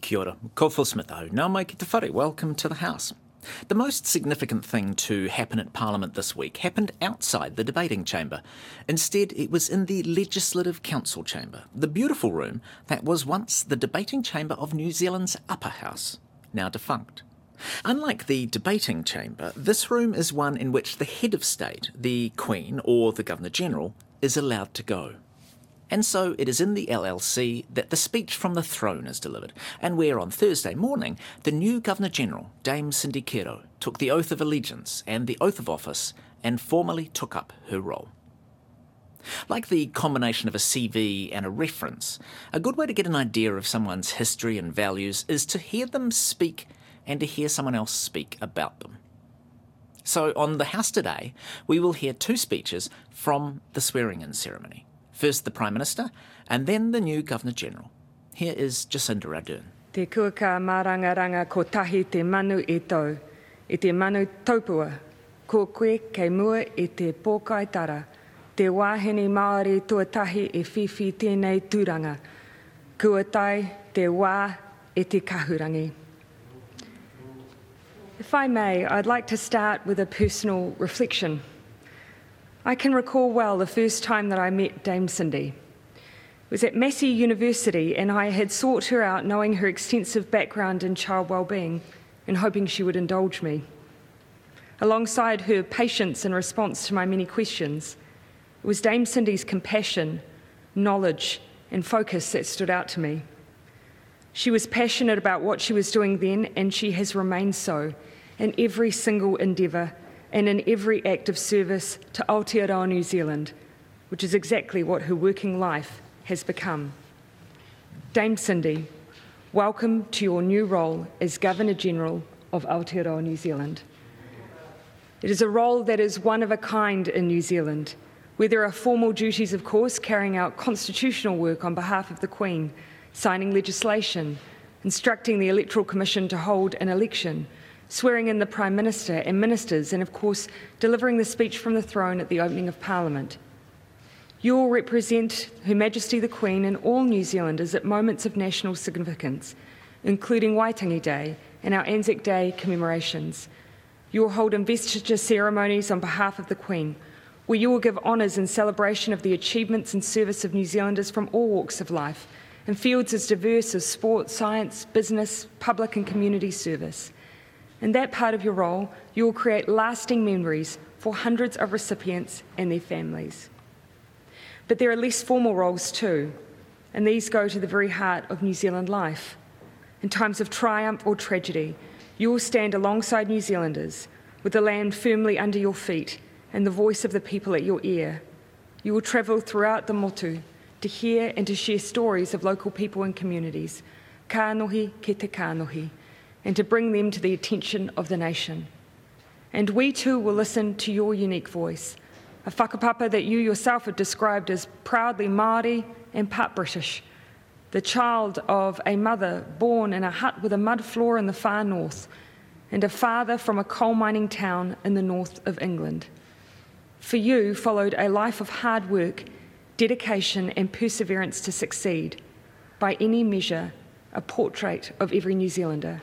Kia ora, ko Smith au, nā mai ki te whare, welcome to the House. The most significant thing to happen at Parliament this week happened outside the debating chamber. Instead, it was in the Legislative Council chamber, the beautiful room that was once the debating chamber of New Zealand's upper house, now defunct. Unlike the debating chamber, this room is one in which the head of state, the Queen or the Governor-General, is allowed to go. And so it is in the LLC that the speech from the throne is delivered, and where on Thursday morning the new Governor-General, Dame Cindy Kero, took the oath of allegiance and the oath of office and formally took up her role. Like the combination of a CV and a reference, a good way to get an idea of someone's history and values is to hear them speak and to hear someone else speak about them. So on the House today, we will hear two speeches from the swearing-in ceremony. First the Prime Minister, and then the new Governor-General. Here is Jacinda Ardern. Te kua ka marangaranga ko tahi te manu e tau, e te manu taupua, ko koe kei mua e te pōkaitara, te wāhine Māori tuatahi e whiwhi tēnei tūranga, kua tai te wā e te kahurangi. If I may, I'd like to start with a personal reflection. I can recall well the first time that I met Dame Cindy. It was at Massey University, and I had sought her out knowing her extensive background in child wellbeing and hoping she would indulge me. Alongside her patience in response to my many questions, it was Dame Cindy's compassion, knowledge, and focus that stood out to me. She was passionate about what she was doing then, and she has remained so in every single endeavour and in every act of service to Aotearoa New Zealand, which is exactly what her working life has become. Dame Cindy, welcome to your new role as Governor-General of Aotearoa New Zealand. It is a role that is one of a kind in New Zealand, where there are formal duties, of course, carrying out constitutional work on behalf of the Queen, signing legislation, instructing the Electoral Commission to hold an election, swearing in the Prime Minister and ministers, and of course delivering the speech from the throne at the opening of Parliament. You will represent Her Majesty the Queen and all New Zealanders at moments of national significance, including Waitangi Day and our Anzac Day commemorations. You will hold investiture ceremonies on behalf of the Queen, where you will give honours in celebration of the achievements and service of New Zealanders from all walks of life, in fields as diverse as sport, science, business, public and community service. In that part of your role, you will create lasting memories for hundreds of recipients and their families. But there are less formal roles too, and these go to the very heart of New Zealand life. In times of triumph or tragedy, you will stand alongside New Zealanders with the land firmly under your feet and the voice of the people at your ear. You will travel throughout the motu to hear and to share stories of local people and communities, kānohi ki te kānohi, and to bring them to the attention of the nation. And we too will listen to your unique voice, a whakapapa that you yourself have described as proudly Māori and part British, the child of a mother born in a hut with a mud floor in the far north, and a father from a coal mining town in the north of England. For you followed a life of hard work, dedication and perseverance to succeed, by any measure, a portrait of every New Zealander.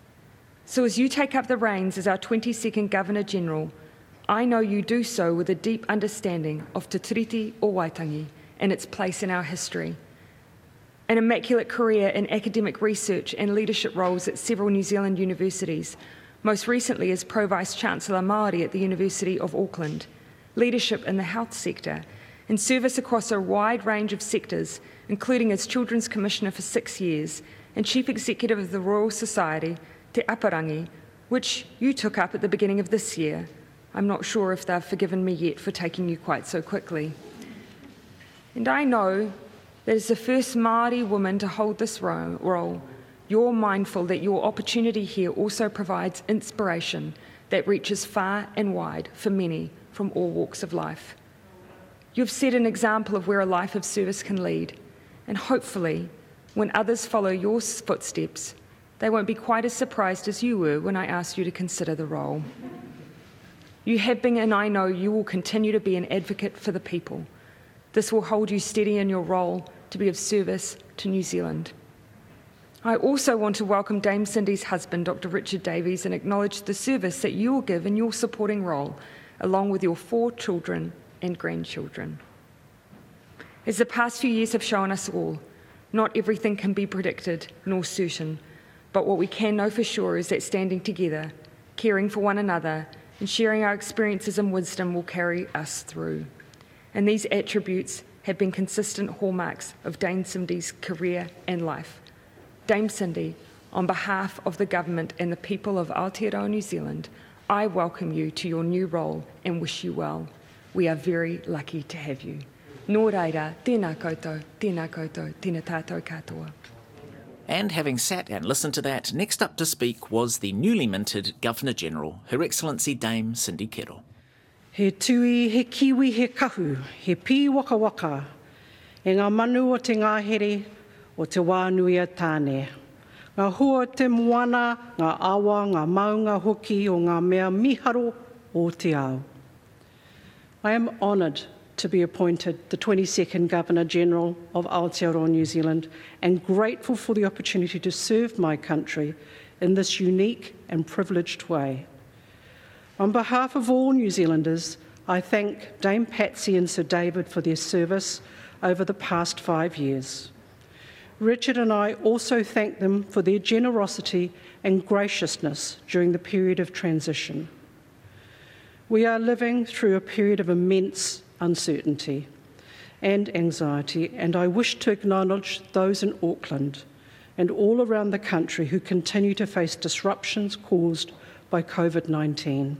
So as you take up the reins as our 22nd Governor-General, I know you do so with a deep understanding of Te Tiriti o Waitangi and its place in our history. An immaculate career in academic research and leadership roles at several New Zealand universities, most recently as Pro-Vice-Chancellor Māori at the University of Auckland, leadership in the health sector, and service across a wide range of sectors, including as Children's Commissioner for 6 years and Chief Executive of the Royal Society, Te Aparangi, which you took up at the beginning of this year. I'm not sure if they've forgiven me yet for taking you quite so quickly. And I know that as the first Māori woman to hold this role, you're mindful that your opportunity here also provides inspiration that reaches far and wide for many from all walks of life. You've set an example of where a life of service can lead, and hopefully, when others follow your footsteps, they won't be quite as surprised as you were when I asked you to consider the role. You have been, and I know you will continue to be, an advocate for the people. This will hold you steady in your role to be of service to New Zealand. I also want to welcome Dame Cindy's husband, Dr. Richard Davies, and acknowledge the service that you will give in your supporting role, along with your 4 children and grandchildren. As the past few years have shown us all, not everything can be predicted nor certain, but what we can know for sure is that standing together, caring for one another, and sharing our experiences and wisdom will carry us through. And these attributes have been consistent hallmarks of Dame Cindy's career and life. Dame Cindy, on behalf of the government and the people of Aotearoa, New Zealand, I welcome you to your new role and wish you well. We are very lucky to have you. Nō reira, tēnā koutou, tēnā tātou katoa. And having sat and listened to that, next up to speak was the newly minted Governor-General, Her Excellency Dame Cindy Kero. He tui, he kiwi, he kahu, he pi waka waka, e ngā manu o te ngāhere o te wānuia tāne. Ngā hua te moana, ngā awa, ngā maunga hoki o ngā mea miharo o te ao. I am honoured to be appointed the 22nd Governor-General of Aotearoa, New Zealand, and grateful for the opportunity to serve my country in this unique and privileged way. On behalf of all New Zealanders, I thank Dame Patsy and Sir David for their service over the past 5 years. Richard and I also thank them for their generosity and graciousness during the period of transition. We are living through a period of immense uncertainty and anxiety, and I wish to acknowledge those in Auckland and all around the country who continue to face disruptions caused by COVID-19.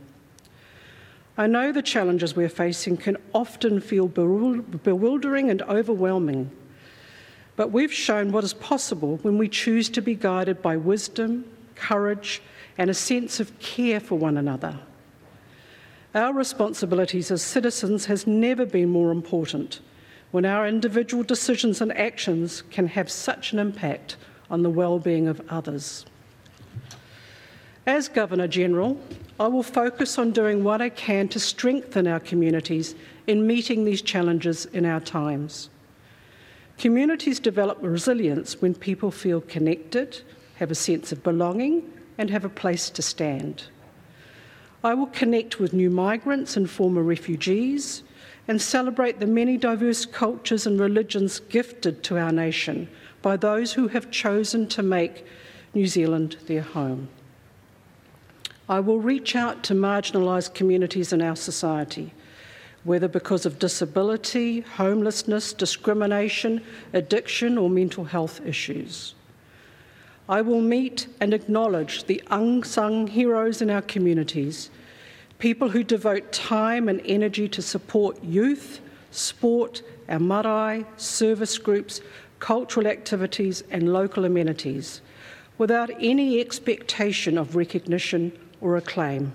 I know the challenges we're facing can often feel bewildering and overwhelming, but we've shown what is possible when we choose to be guided by wisdom, courage, and a sense of care for one another. Our responsibilities as citizens has never been more important when our individual decisions and actions can have such an impact on the well-being of others. As Governor-General, I will focus on doing what I can to strengthen our communities in meeting these challenges in our times. Communities develop resilience when people feel connected, have a sense of belonging, and have a place to stand. I will connect with new migrants and former refugees and celebrate the many diverse cultures and religions gifted to our nation by those who have chosen to make New Zealand their home. I will reach out to marginalised communities in our society, whether because of disability, homelessness, discrimination, addiction, or mental health issues. I will meet and acknowledge the unsung heroes in our communities, people who devote time and energy to support youth, sport, our marae, service groups, cultural activities, and local amenities, without any expectation of recognition or acclaim.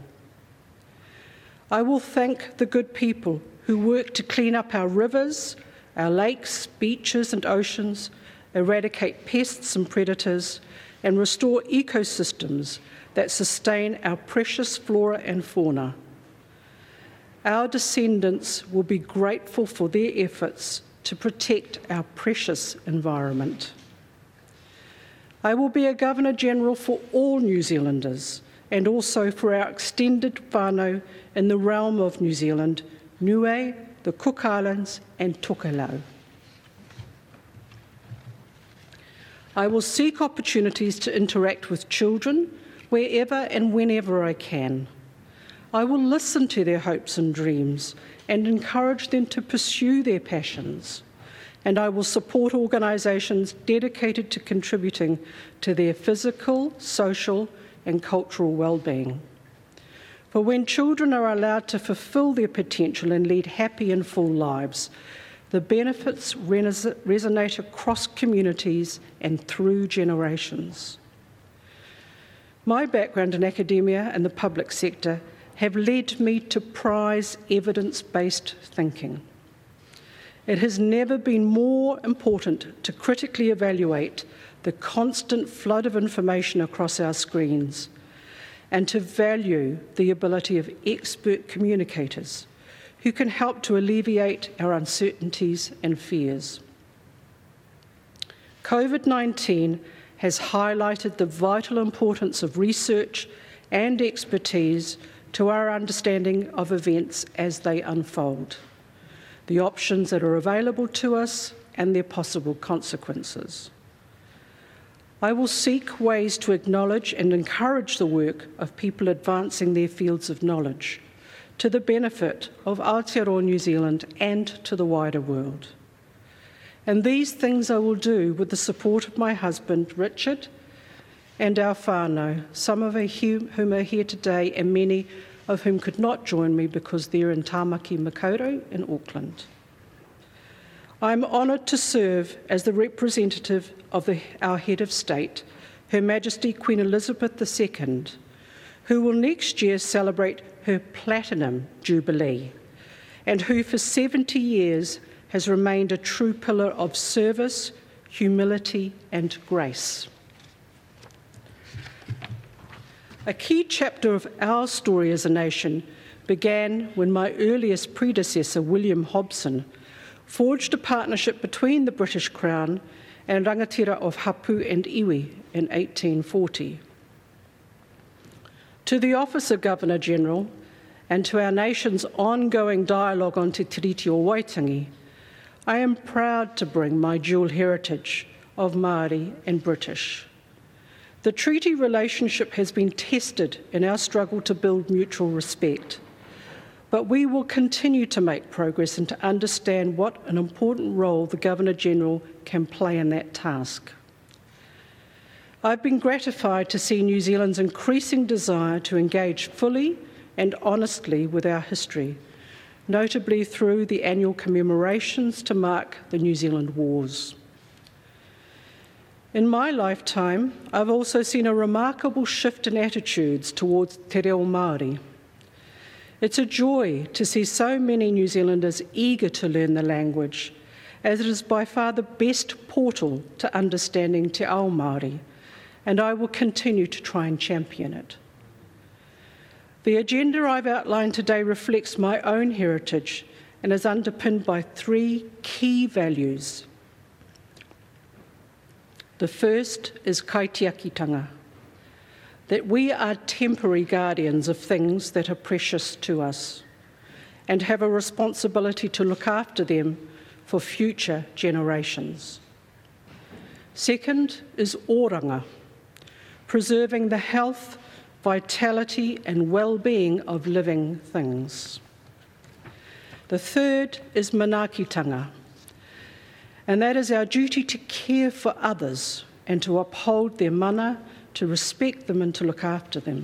I will thank the good people who work to clean up our rivers, our lakes, beaches and oceans, eradicate pests and predators, and restore ecosystems that sustain our precious flora and fauna. Our descendants will be grateful for their efforts to protect our precious environment. I will be a Governor-General for all New Zealanders and also for our extended whānau in the realm of New Zealand, Niue, the Cook Islands and Tokelau. I will seek opportunities to interact with children wherever and whenever I can. I will listen to their hopes and dreams and encourage them to pursue their passions. And I will support organisations dedicated to contributing to their physical, social and cultural well-being. For when children are allowed to fulfil their potential and lead happy and full lives, the benefits resonate across communities and through generations. My background in academia and the public sector have led me to prize evidence-based thinking. It has never been more important to critically evaluate the constant flood of information across our screens and to value the ability of expert communicators who can help to alleviate our uncertainties and fears. COVID-19 has highlighted the vital importance of research and expertise to our understanding of events as they unfold, the options that are available to us and their possible consequences. I will seek ways to acknowledge and encourage the work of people advancing their fields of knowledge to the benefit of Aotearoa New Zealand and to the wider world. And these things I will do with the support of my husband, Richard, and our whānau, some of whom are here today and many of whom could not join me because they're in Tāmaki Makaurau in Auckland. I'm honoured to serve as the representative of our head of state, Her Majesty Queen Elizabeth II, who will next year celebrate her Platinum Jubilee, and who for 70 years has remained a true pillar of service, humility and grace. A key chapter of our story as a nation began when my earliest predecessor, William Hobson, forged a partnership between the British Crown and rangatira of Hapu and Iwi in 1840. To the Office of Governor-General and to our nation's ongoing dialogue on Te Tiriti o Waitangi, I am proud to bring my dual heritage of Māori and British. The treaty relationship has been tested in our struggle to build mutual respect, but we will continue to make progress and to understand what an important role the Governor-General can play in that task. I've been gratified to see New Zealand's increasing desire to engage fully and honestly with our history, notably through the annual commemorations to mark the New Zealand Wars. In my lifetime, I've also seen a remarkable shift in attitudes towards te reo Māori. It's a joy to see so many New Zealanders eager to learn the language, as it is by far the best portal to understanding te ao Māori, and I will continue to try and champion it. The agenda I've outlined today reflects my own heritage and is underpinned by 3 key values. The first is kaitiakitanga, that we are temporary guardians of things that are precious to us and have a responsibility to look after them for future generations. Second is oranga, preserving the health, vitality and well-being of living things. The third is manaakitanga, and that is our duty to care for others and to uphold their mana, to respect them and to look after them.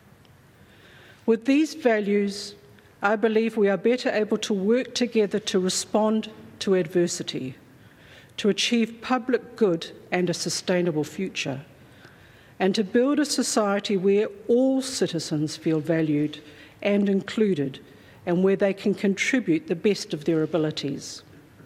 With these values, I believe we are better able to work together to respond to adversity, to achieve public good and a sustainable future, and to build a society where all citizens feel valued and included, and where they can contribute the best of their abilities.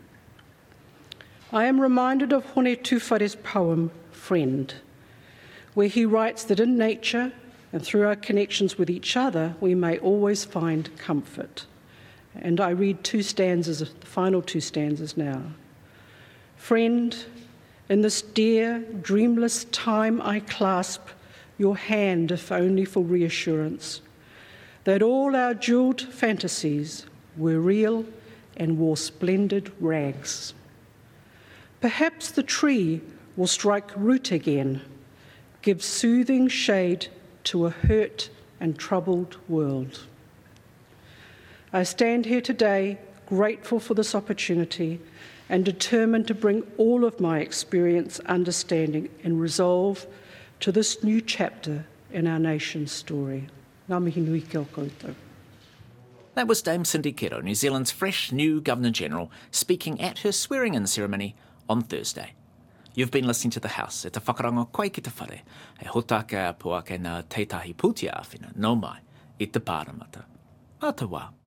I am reminded of Hone Tūwhare's poem, Friend, where he writes that in nature and through our connections with each other, we may always find comfort. And I read 2 stanzas, the final 2 stanzas now. Friend, in this dear, dreamless time I clasp your hand, if only for reassurance, that all our jewelled fantasies were real and wore splendid rags. Perhaps the tree will strike root again, give soothing shade to a hurt and troubled world. I stand here today grateful for this opportunity and determined to bring all of my experience, understanding and resolve to this new chapter in our nation's story. Ngā mihi nui kia o koutou. That was Dame Cindy Kero, New Zealand's fresh new Governor-General, speaking at her swearing-in ceremony on Thursday. You've been listening to The House, e te whakarango koe ki te whare, e hotake a puake nā teitahi pūtia awhina, nō mai, i te pāramata. A te wā.